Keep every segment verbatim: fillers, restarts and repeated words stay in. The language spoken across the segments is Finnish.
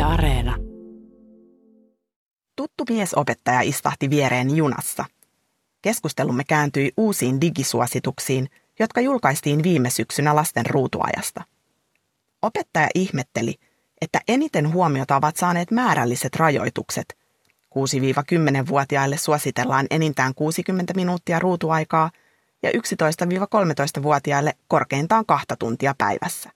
Areena. Tuttu miesopettaja istahti viereeni junassa. Keskustelumme kääntyi uusiin digisuosituksiin, jotka julkaistiin viime syksynä lasten ruutuajasta. Opettaja ihmetteli, että eniten huomiota ovat saaneet määrälliset rajoitukset. kuusi-kymmenen-vuotiaille suositellaan enintään kuusikymmentä minuuttia ruutuaikaa ja yksitoista-kolmetoista-vuotiaille korkeintaan kahta tuntia päivässä.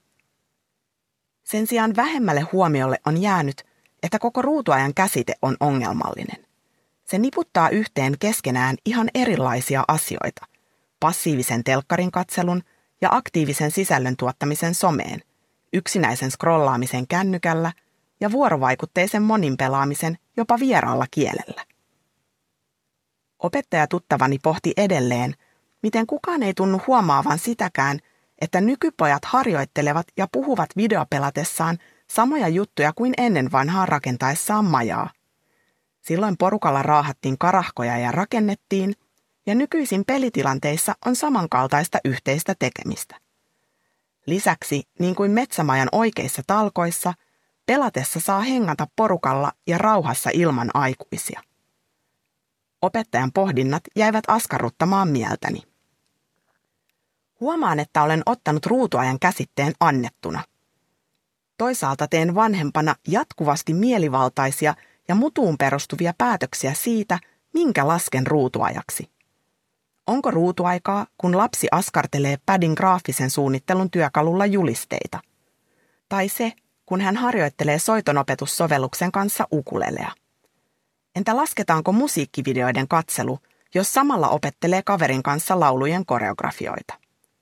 Sen sijaan vähemmälle huomiolle on jäänyt, että koko ruutuajan käsite on ongelmallinen. Se niputtaa yhteen keskenään ihan erilaisia asioita, passiivisen telkkarin katselun ja aktiivisen sisällön tuottamisen someen, yksinäisen scrollaamisen kännykällä ja vuorovaikutteisen moninpelaamisen jopa vieraalla kielellä. Opettaja tuttavani pohti edelleen, miten kukaan ei tunnu huomaavan sitäkään, että nykypojat harjoittelevat ja puhuvat videopelatessaan samoja juttuja kuin ennen vanhaa rakentaessaan majaa. Silloin porukalla raahattiin karahkoja ja rakennettiin, ja nykyisin pelitilanteissa on samankaltaista yhteistä tekemistä. Lisäksi, niin kuin metsämajan oikeissa talkoissa, pelatessa saa hengata porukalla ja rauhassa ilman aikuisia. Opettajan pohdinnat jäivät askarruttamaan mieltäni. Huomaan, että olen ottanut ruutuajan käsitteen annettuna. Toisaalta teen vanhempana jatkuvasti mielivaltaisia ja mutuun perustuvia päätöksiä siitä, minkä lasken ruutuajaksi. Onko ruutuaikaa, kun lapsi askartelee pädin graafisen suunnittelun työkalulla julisteita? Tai se, kun hän harjoittelee soitonopetussovelluksen kanssa ukulelea? Entä lasketaanko musiikkivideoiden katselu, jos samalla opettelee kaverin kanssa laulujen koreografioita?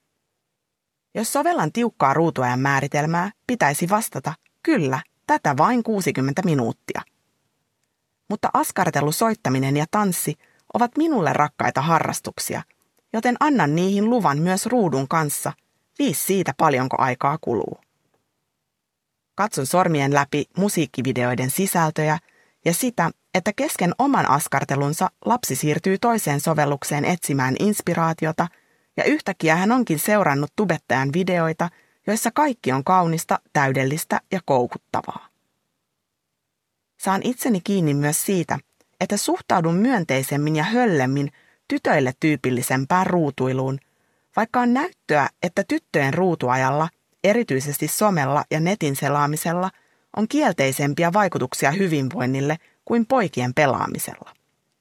Jos sovellan tiukkaa ruutuajan määritelmää, pitäisi vastata, kyllä, tätä vain kuusikymmentä minuuttia. Mutta askartelu, soittaminen ja tanssi ovat minulle rakkaita harrastuksia, joten annan niihin luvan myös ruudun kanssa, viis siitä paljonko aikaa kuluu. Katson sormien läpi musiikkivideoiden sisältöjä ja sitä, että kesken oman askartelunsa lapsi siirtyy toiseen sovellukseen etsimään inspiraatiota, ja yhtäkkiä hän onkin seurannut tubettajan videoita, joissa kaikki on kaunista, täydellistä ja koukuttavaa. Saan itseni kiinni myös siitä, että suhtaudun myönteisemmin ja höllemmin tytöille tyypillisempään ruutuiluun, vaikka on näyttöä, että tyttöjen ruutuajalla, erityisesti somella ja netin selaamisella, on kielteisempiä vaikutuksia hyvinvoinnille kuin poikien pelaamisella.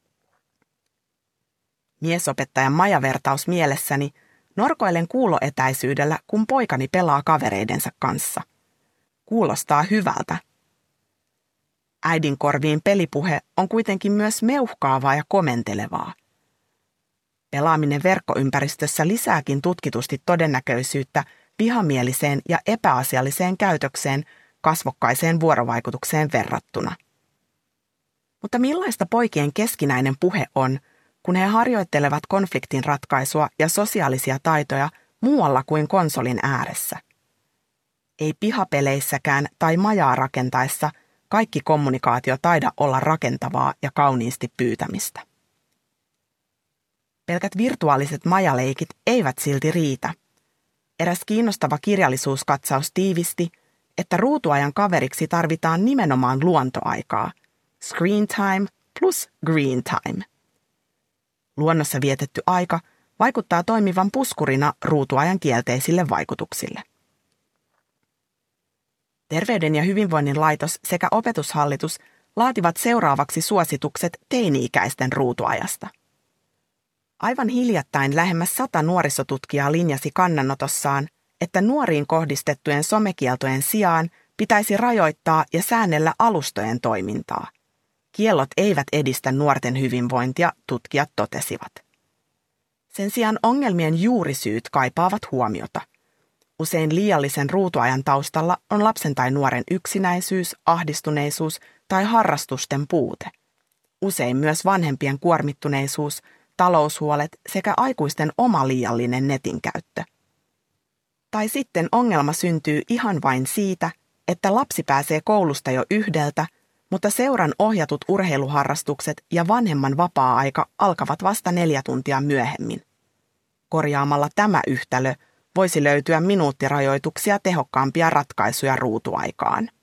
Miesopettajan majavertaus mielessäni norkoilen kuuloetäisyydellä, kun poikani pelaa kavereidensa kanssa. Kuulostaa hyvältä. Äidin korviin pelipuhe on kuitenkin myös meuhkaavaa ja komentelevaa. Pelaaminen verkkoympäristössä lisääkin tutkitusti todennäköisyyttä vihamieliseen ja epäasialliseen käytökseen kasvokkaiseen vuorovaikutukseen verrattuna. Mutta millaista poikien keskinäinen puhe on, kun he harjoittelevat konfliktin ratkaisua ja sosiaalisia taitoja muualla kuin konsolin ääressä? Ei pihapeleissäkään tai majaa rakentaessa kaikki kommunikaatio taida olla rakentavaa ja kauniisti pyytämistä. Pelkät virtuaaliset majaleikit eivät silti riitä. Eräs kiinnostava kirjallisuuskatsaus tiivisti, että ruutuajan kaveriksi tarvitaan nimenomaan luontoaikaa. Screen time plus green time. Luonnossa vietetty aika vaikuttaa toimivan puskurina ruutuajan kielteisille vaikutuksille. Terveyden ja hyvinvoinnin laitos sekä opetushallitus laativat seuraavaksi suositukset teini-ikäisten ruutuajasta. Aivan hiljattain lähemmäs sata nuorisotutkijaa linjasi kannanotossaan, että nuoriin kohdistettujen somekieltojen sijaan pitäisi rajoittaa ja säännellä alustojen toimintaa. Kiellot eivät edistä nuorten hyvinvointia, tutkijat totesivat. Sen sijaan ongelmien juurisyyt kaipaavat huomiota. Usein liiallisen ruutuajan taustalla on lapsen tai nuoren yksinäisyys, ahdistuneisuus tai harrastusten puute. Usein myös vanhempien kuormittuneisuus, taloushuolet sekä aikuisten oma liiallinen netin käyttö. Tai sitten ongelma syntyy ihan vain siitä, että lapsi pääsee koulusta jo yhdeltä, mutta seuran ohjatut urheiluharrastukset ja vanhemman vapaa-aika alkavat vasta neljä tuntia myöhemmin. Korjaamalla tämä yhtälö voisi löytyä minuuttirajoituksia tehokkaampia ratkaisuja ruutuaikaan.